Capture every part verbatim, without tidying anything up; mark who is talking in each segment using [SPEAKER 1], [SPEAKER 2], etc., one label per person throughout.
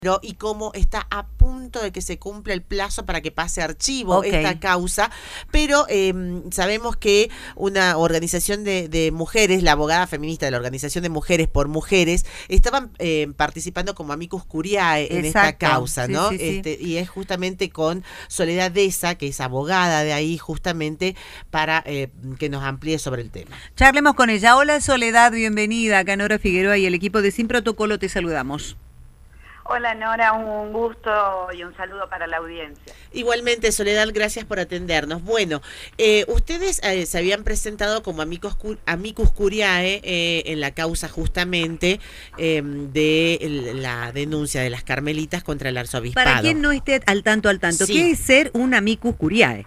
[SPEAKER 1] y cómo está a punto de que se cumpla el plazo para que pase a archivo
[SPEAKER 2] Okay.
[SPEAKER 1] esta causa, pero eh, sabemos que una organización de, de mujeres, la abogada feminista de la Organización de Mujeres por Mujeres, estaban eh, participando como amicus curiae en
[SPEAKER 2] Exacto.
[SPEAKER 1] esta causa,
[SPEAKER 2] Sí,
[SPEAKER 1] ¿no?
[SPEAKER 2] sí, sí.
[SPEAKER 1] Este, y es justamente con Soledad Deza, que es abogada de ahí, justamente para eh, que nos amplíe sobre el tema.
[SPEAKER 2] Charlemos con ella. Hola Soledad, bienvenida. Acá Nora Figueroa y el equipo de Sin Protocolo te saludamos.
[SPEAKER 3] Hola Nora, un gusto y un saludo para la audiencia.
[SPEAKER 1] Igualmente, Soledad, gracias por atendernos. Bueno, eh, ustedes eh, se habían presentado como amicus, amicus curiae eh, en la causa justamente eh, de el, la denuncia de las carmelitas contra el arzobispado.
[SPEAKER 2] Para quien no esté al tanto al tanto, sí. ¿Qué es ser un amicus curiae?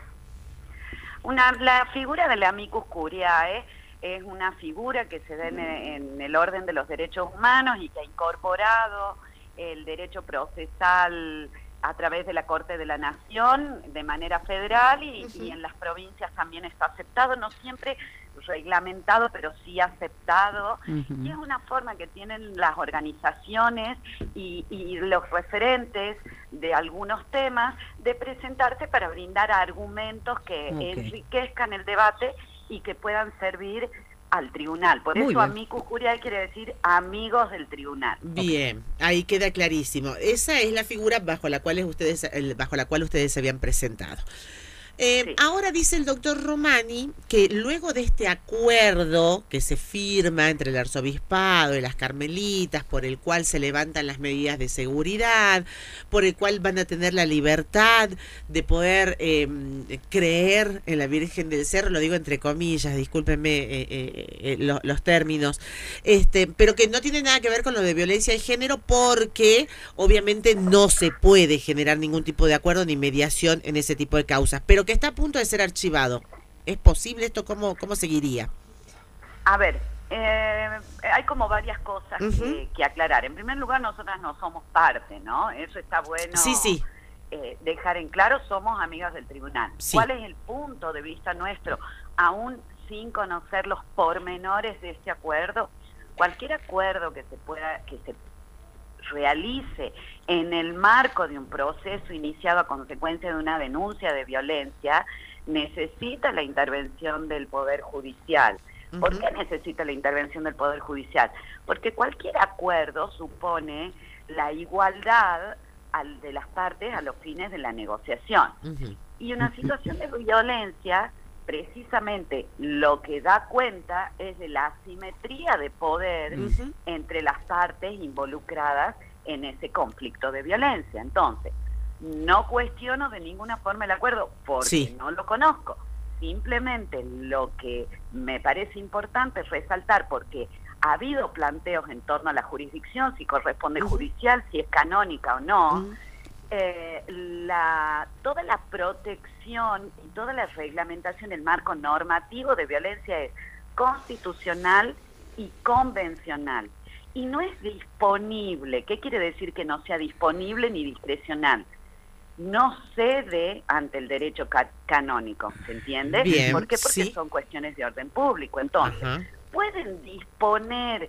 [SPEAKER 3] Una, la figura del amicus curiae es una figura que se da en, en el orden de los derechos humanos y que ha incorporado el derecho procesal a través de la Corte de la Nación de manera federal y, uh-huh. y en las provincias también está aceptado, no siempre reglamentado, pero sí aceptado. Uh-huh. Y es una forma que tienen las organizaciones y, y los referentes de algunos temas de presentarse para brindar argumentos que okay. enriquezcan el debate y que puedan servir al tribunal. Por Muy eso bien. Amicus curiae quiere decir amigos del tribunal.
[SPEAKER 1] Bien, ahí queda clarísimo. Esa es la figura bajo la cual ustedes, bajo la cual ustedes se habían presentado. Eh, sí. Ahora dice el doctor Romani que luego de este acuerdo que se firma entre el arzobispado y las carmelitas, por el cual se levantan las medidas de seguridad, por el cual van a tener la libertad de poder eh, creer en la Virgen del Cerro, lo digo entre comillas, discúlpenme eh, eh, eh, los, los términos, este, pero que no tiene nada que ver con lo de violencia de género, porque obviamente no se puede generar ningún tipo de acuerdo ni mediación en ese tipo de causas, pero que está a punto de ser archivado. ¿Es posible esto? ¿Cómo, cómo seguiría?
[SPEAKER 3] A ver, eh, hay como varias cosas uh-huh. que, que aclarar. En primer lugar, nosotras no somos parte, ¿no? Eso está bueno
[SPEAKER 1] sí, sí.
[SPEAKER 3] Eh, dejar en claro, somos amigas del tribunal. Sí. ¿Cuál es el punto de vista nuestro? Aún sin conocer los pormenores de este acuerdo, cualquier acuerdo que se pueda, que se realice en el marco de un proceso iniciado a consecuencia de una denuncia de violencia, necesita la intervención del Poder Judicial. Uh-huh. ¿Por qué necesita la intervención del Poder Judicial? Porque cualquier acuerdo supone la igualdad al, de las partes a los fines de la negociación. Uh-huh. Y una situación de violencia, precisamente lo que da cuenta es de la asimetría de poder uh-huh. entre las partes involucradas en ese conflicto de violencia. Entonces, no cuestiono de ninguna forma el acuerdo porque sí. no lo conozco. Simplemente lo que me parece importante es resaltar, porque ha habido planteos en torno a la jurisdicción, si corresponde uh-huh. judicial, si es canónica o no, uh-huh. Eh, la, toda la protección y toda la reglamentación del marco normativo de violencia es constitucional y convencional. Y no es disponible. ¿Qué quiere decir que no sea disponible ni discrecional? No cede ante el derecho ca canónico, ¿se entiende?
[SPEAKER 1] Bien,
[SPEAKER 3] ¿Por qué? Porque
[SPEAKER 1] sí.
[SPEAKER 3] son cuestiones de orden público. Entonces, Ajá. pueden disponer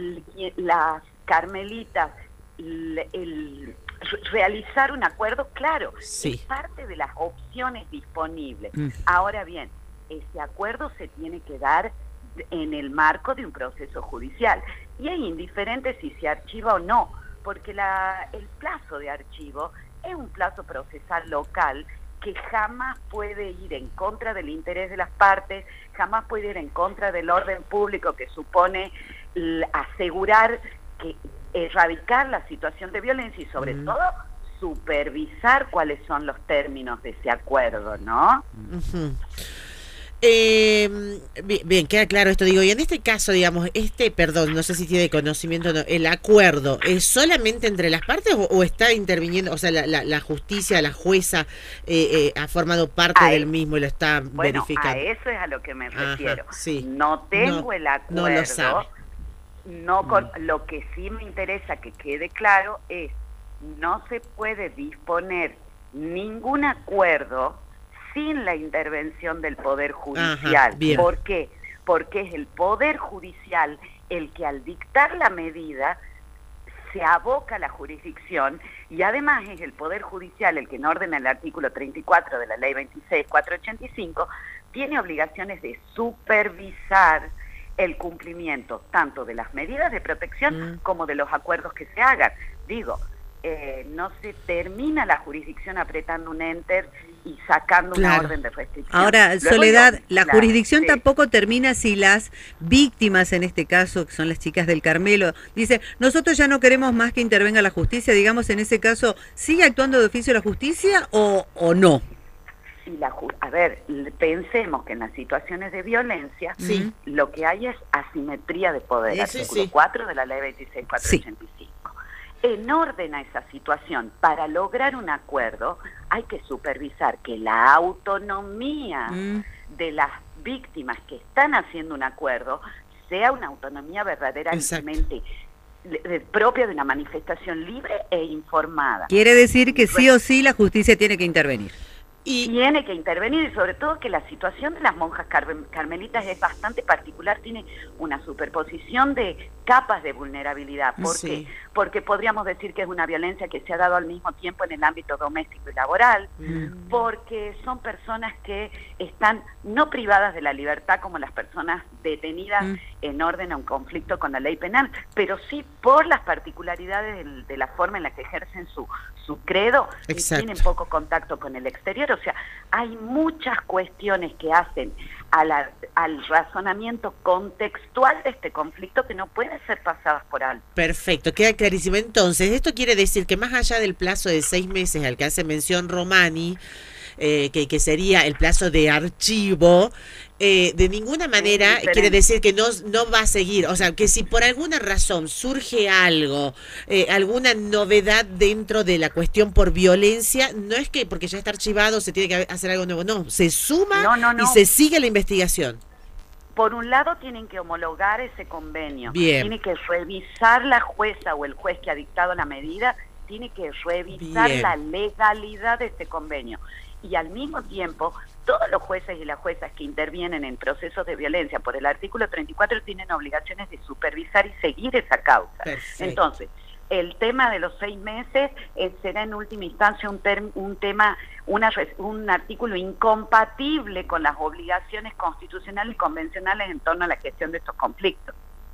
[SPEAKER 3] las carmelitas el... el realizar un acuerdo, claro,
[SPEAKER 1] sí.
[SPEAKER 3] es parte de las opciones disponibles. Mm. Ahora bien, ese acuerdo se tiene que dar en el marco de un proceso judicial y es indiferente si se archiva o no, porque la, el plazo de archivo es un plazo procesal local que jamás puede ir en contra del interés de las partes, jamás puede ir en contra del orden público que supone asegurar que erradicar la situación de violencia y sobre uh-huh. todo supervisar cuáles son los términos de ese acuerdo, ¿no?
[SPEAKER 1] Uh-huh. Eh, bien, bien, queda claro esto, digo, y en este caso, digamos, este, perdón, no sé si tiene conocimiento o no, ¿el acuerdo es solamente entre las partes o, o está interviniendo, o sea, la, la, la justicia, la jueza eh, eh, ha formado parte a del es, mismo y lo está
[SPEAKER 3] bueno,
[SPEAKER 1] verificando?
[SPEAKER 3] A eso es a lo que me refiero.
[SPEAKER 1] Ajá, sí.
[SPEAKER 3] No tengo no, el acuerdo.
[SPEAKER 1] No lo sabe.
[SPEAKER 3] No con, mm. Lo que sí me interesa que quede claro es, no se puede disponer ningún acuerdo sin la intervención del Poder Judicial.
[SPEAKER 1] Ajá,
[SPEAKER 3] ¿Por qué? Porque es el Poder Judicial el que al dictar la medida se aboca a la jurisdicción y además es el Poder Judicial el que en orden al artículo treinta y cuatro de la Ley veintiséis mil cuatrocientos ochenta y cinco tiene obligaciones de supervisar el cumplimiento tanto de las medidas de protección mm. como de los acuerdos que se hagan. Digo, eh, no se termina la jurisdicción apretando un enter y sacando claro. una orden de restricción.
[SPEAKER 2] Ahora, Luego Soledad, yo, la claro, jurisdicción
[SPEAKER 3] sí.
[SPEAKER 2] tampoco termina si las víctimas, en este caso, que son las chicas del Carmelo, dicen, nosotros ya no queremos más que intervenga la justicia, digamos, en ese caso, ¿sigue actuando de oficio la justicia o, o no?
[SPEAKER 3] Y la, a ver, pensemos que en las situaciones de violencia sí. lo que hay es asimetría de poder, sí, artículo sí. cuatro de la Ley veintiséis mil cuatrocientos ochenta y cinco. Sí. En orden a esa situación, para lograr un acuerdo, hay que supervisar que la autonomía mm. de las víctimas que están haciendo un acuerdo sea una autonomía verdaderamente de, propia de una manifestación libre e informada.
[SPEAKER 2] Quiere decir que sí o sí la justicia tiene que intervenir.
[SPEAKER 3] Y tiene que intervenir y sobre todo que la situación de las monjas car carmelitas es bastante particular, tiene una superposición de capas de vulnerabilidad. ¿Por sí. qué? Porque podríamos decir que es una violencia que se ha dado al mismo tiempo en el ámbito doméstico y laboral, mm. porque son personas que están no privadas de la libertad como las personas detenidas mm. en orden a un conflicto con la ley penal, pero sí por las particularidades de, de la forma en la que ejercen su, su credo Exacto. y tienen poco contacto con el exterior. O sea, hay muchas cuestiones que hacen a la, al razonamiento contextual de este conflicto que no pueden ser pasadas por alto.
[SPEAKER 1] Perfecto, queda clarísimo. Entonces, esto quiere decir que más allá del plazo de seis meses al que hace mención Romani, eh, que, que sería el plazo de archivo, eh, de ninguna manera quiere decir que no, no va a seguir. O sea, que si por alguna razón surge algo, eh, alguna novedad dentro de la cuestión por violencia, no es que porque ya está archivado se tiene que hacer algo nuevo, no, se suma
[SPEAKER 3] no, no, no.
[SPEAKER 1] y se sigue la investigación.
[SPEAKER 3] Por un lado tienen que homologar ese convenio,
[SPEAKER 1] Bien.
[SPEAKER 3] tiene que revisar la jueza o el juez que ha dictado la medida, tiene que revisar Bien. la legalidad de este convenio. Y al mismo tiempo, todos los jueces y las juezas que intervienen en procesos de violencia por el artículo treinta y cuatro tienen obligaciones de supervisar y seguir esa causa.
[SPEAKER 1] Perfecto.
[SPEAKER 3] Entonces, el tema de los seis meses eh, será en última instancia un, term, un tema, una, un artículo incompatible con las obligaciones constitucionales y convencionales en torno a la gestión de estos conflictos.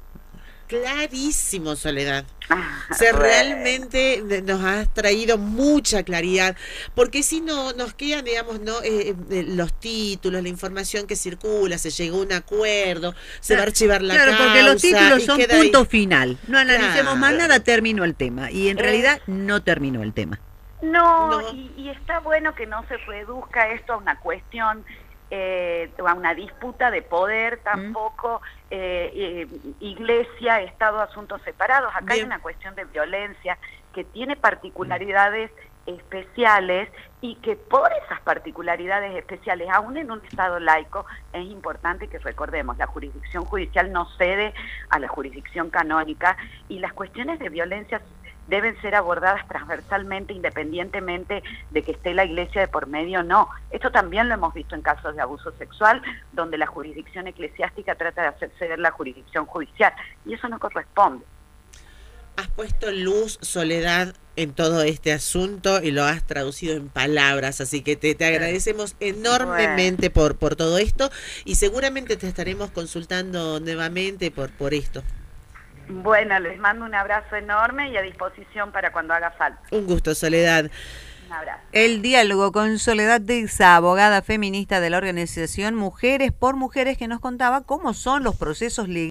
[SPEAKER 1] Clarísimo, Soledad. O sea, realmente nos has traído mucha claridad, porque si no nos quedan, digamos, no eh, eh, los títulos, la información que circula, se llegó a un acuerdo, se va a archivar la
[SPEAKER 2] claro,
[SPEAKER 1] causa.
[SPEAKER 2] Claro, porque los títulos son punto
[SPEAKER 1] ahí.
[SPEAKER 2] final. No analicemos claro. más nada, terminó el tema. Y en eh, realidad no terminó el tema.
[SPEAKER 3] No, no. Y, y está bueno que no se reduzca esto a una cuestión Eh, a una disputa de poder tampoco, mm. eh, eh, iglesia, Estado, asuntos separados. Acá Bien. hay una cuestión de violencia que tiene particularidades mm. especiales y que por esas particularidades especiales, aún en un Estado laico, es importante que recordemos, la jurisdicción judicial no cede a la jurisdicción canónica y las cuestiones de violencia deben ser abordadas transversalmente, independientemente de que esté la iglesia de por medio o no. Esto también lo hemos visto en casos de abuso sexual, donde la jurisdicción eclesiástica trata de hacer ceder la jurisdicción judicial, y eso no corresponde.
[SPEAKER 1] Has puesto luz, Soledad, en todo este asunto y lo has traducido en palabras, así que te, te agradecemos enormemente bueno. por, por todo esto y seguramente te estaremos consultando nuevamente por, por esto.
[SPEAKER 3] Bueno, les mando un abrazo enorme y a disposición para cuando haga falta.
[SPEAKER 1] Un gusto, Soledad.
[SPEAKER 3] Un abrazo.
[SPEAKER 2] El diálogo con Soledad Deza, abogada feminista de la organización Mujeres por Mujeres, que nos contaba cómo son los procesos legales